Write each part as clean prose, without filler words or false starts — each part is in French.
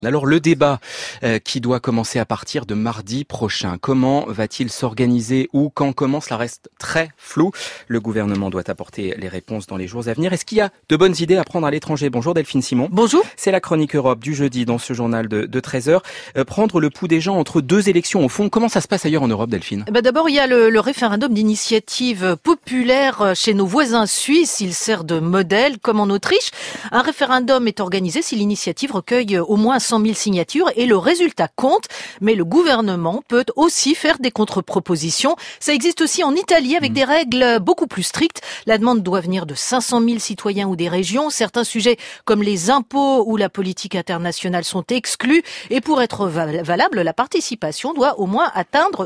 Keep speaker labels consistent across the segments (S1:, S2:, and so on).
S1: Alors le débat qui doit commencer à partir de mardi prochain, comment va-t-il s'organiser ou quand commence, cela reste très flou. Le gouvernement doit apporter les réponses dans les jours à venir. Est-ce qu'il y a de bonnes idées à prendre à l'étranger? Bonjour Delphine Simon.
S2: Bonjour.
S1: C'est la chronique Europe du jeudi dans ce journal de 13h. Prendre le pouls des gens entre deux élections au fond, comment ça se passe ailleurs en Europe, Delphine?
S2: D'abord, il y a le référendum d'initiative populaire chez nos voisins suisses. Il sert de modèle, comme en Autriche. Un référendum est organisé si l'initiative recueille au moins 100 000 signatures et le résultat compte. Mais le gouvernement peut aussi faire des contre-propositions. Ça existe aussi en Italie avec des règles beaucoup plus strictes. La demande doit venir de 500 000 citoyens ou des régions. Certains sujets comme les impôts ou la politique internationale sont exclus. Et pour être valable, la participation doit au moins atteindre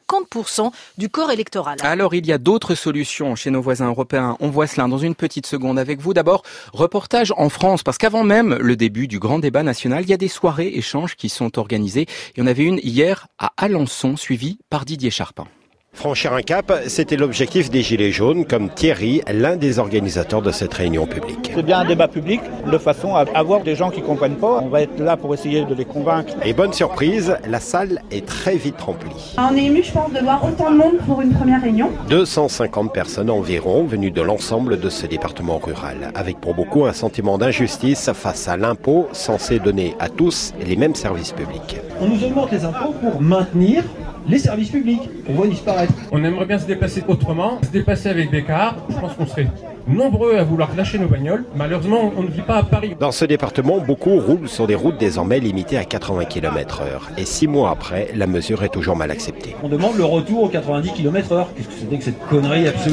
S2: 50% du corps électoral.
S1: Alors il y a d'autres solutions chez nos voisins européens. On voit cela dans une petite seconde avec vous. D'abord, reportage en France, parce qu'avant même le début du grand débat national, il y a des soirées échanges qui sont organisées. Il y en avait une hier à Alençon, suivie par Didier Charpin.
S3: Franchir un cap, c'était l'objectif des Gilets jaunes, comme Thierry, l'un des organisateurs de cette réunion publique.
S4: C'est bien un débat public, de façon à avoir des gens qui ne comprennent pas. On va être là pour essayer de les convaincre.
S3: Et bonne surprise, la salle est très vite remplie.
S5: On est ému, je pense, de voir autant de monde pour une première réunion.
S3: 250 personnes environ venues de l'ensemble de ce département rural, avec pour beaucoup un sentiment d'injustice face à l'impôt censé donner à tous les mêmes services publics.
S6: On nous augmente les impôts pour maintenir les services publics. On voit disparaître.
S7: On aimerait bien se déplacer autrement, se déplacer avec des cars. Je pense qu'on serait nombreux à vouloir lâcher nos bagnoles. Malheureusement, on ne vit pas à Paris.
S3: Dans ce département, beaucoup roulent sur des routes désormais limitées à 80 km/h. Et 6 mois après, la mesure est toujours mal acceptée.
S6: On demande le retour aux 90 km/h. Qu'est-ce que c'était que cette connerie absolue ?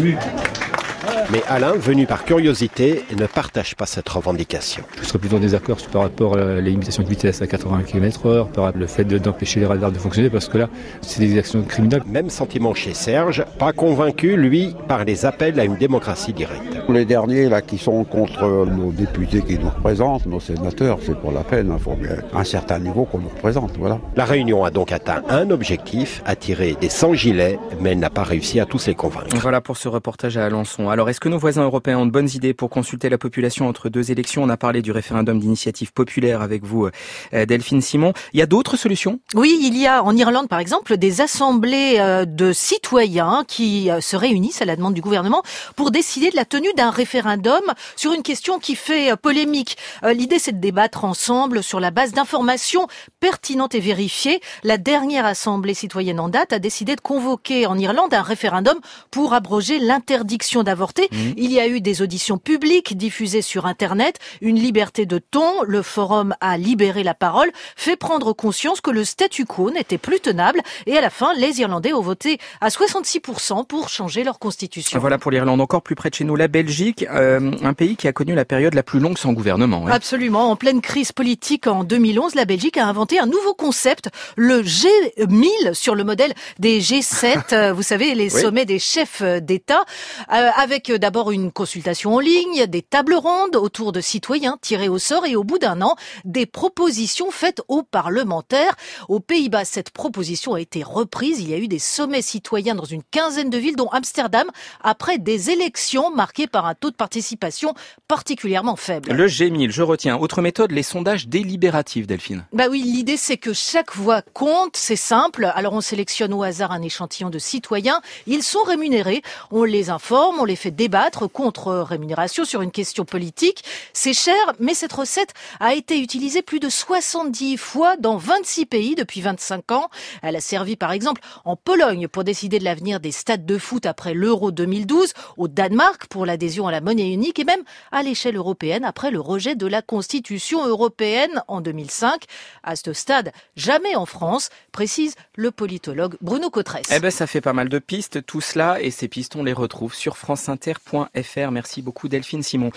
S3: Mais Alain, venu par curiosité, ne partage pas cette revendication.
S8: Je serais plutôt en désaccord par rapport à la limitation de vitesse à 80 km/h, par rapport au fait d'empêcher les radars de fonctionner, parce que là, c'est des actions criminelles.
S3: Même sentiment chez Serge, pas convaincu, lui, par les appels à une démocratie directe.
S9: Les derniers là qui sont contre nos députés qui nous représentent, nos sénateurs, c'est pour la peine, il faut bien un certain niveau qu'on nous représente, voilà.
S3: La réunion a donc atteint un objectif, attirer des 100 gilets, mais elle n'a pas réussi à tous les convaincre.
S1: Voilà pour ce reportage à Alençon. Alors, est-ce que nos voisins européens ont de bonnes idées pour consulter la population entre deux élections? On a parlé du référendum d'initiative populaire avec vous, Delphine Simon. Il y a d'autres solutions?
S2: Oui, il y a en Irlande, par exemple, des assemblées de citoyens qui se réunissent à la demande du gouvernement pour décider de la tenue d'un référendum sur une question qui fait polémique. L'idée, c'est de débattre ensemble sur la base d'informations pertinentes et vérifiées. La dernière assemblée citoyenne en date a décidé de convoquer en Irlande un référendum pour abroger l'interdiction d'avorter. Il y a eu des auditions publiques diffusées sur Internet, une liberté de ton. Le forum a libéré la parole, fait prendre conscience que le statu quo n'était plus tenable. Et à la fin, les Irlandais ont voté à 66% pour changer leur constitution.
S1: Voilà pour l'Irlande. Encore plus près de chez nous, la Belgique, un pays qui a connu la période la plus longue sans gouvernement. Ouais.
S2: Absolument. En pleine crise politique en 2011, la Belgique a inventé un nouveau concept, le G1000, sur le modèle des G7, vous savez, les sommets des chefs d'État, avec d'abord une consultation en ligne, des tables rondes autour de citoyens tirés au sort et au bout d'un an, des propositions faites aux parlementaires. Aux Pays-Bas, cette proposition a été reprise. Il y a eu des sommets citoyens dans une quinzaine de villes, dont Amsterdam, après des élections marquées par un taux de participation particulièrement faible.
S1: Le G1000, je retiens. Autre méthode, les sondages délibératifs, Delphine.
S2: Oui, l'idée c'est que chaque voix compte, c'est simple. Alors on sélectionne au hasard un échantillon de citoyens. Ils sont rémunérés. On les informe, on les fait débattre contre rémunération sur une question politique. C'est cher, mais cette recette a été utilisée plus de 70 fois dans 26 pays depuis 25 ans. Elle a servi par exemple en Pologne pour décider de l'avenir des stades de foot après l'Euro 2012, au Danemark pour l'adhésion à la monnaie unique et même à l'échelle européenne après le rejet de la Constitution européenne en 2005. À ce stade, jamais en France, précise le politologue Bruno Cotresse.
S1: Ça fait pas mal de pistes, tout cela, et ces pistes, on les retrouve sur franceinter.fr. Merci beaucoup Delphine Simon.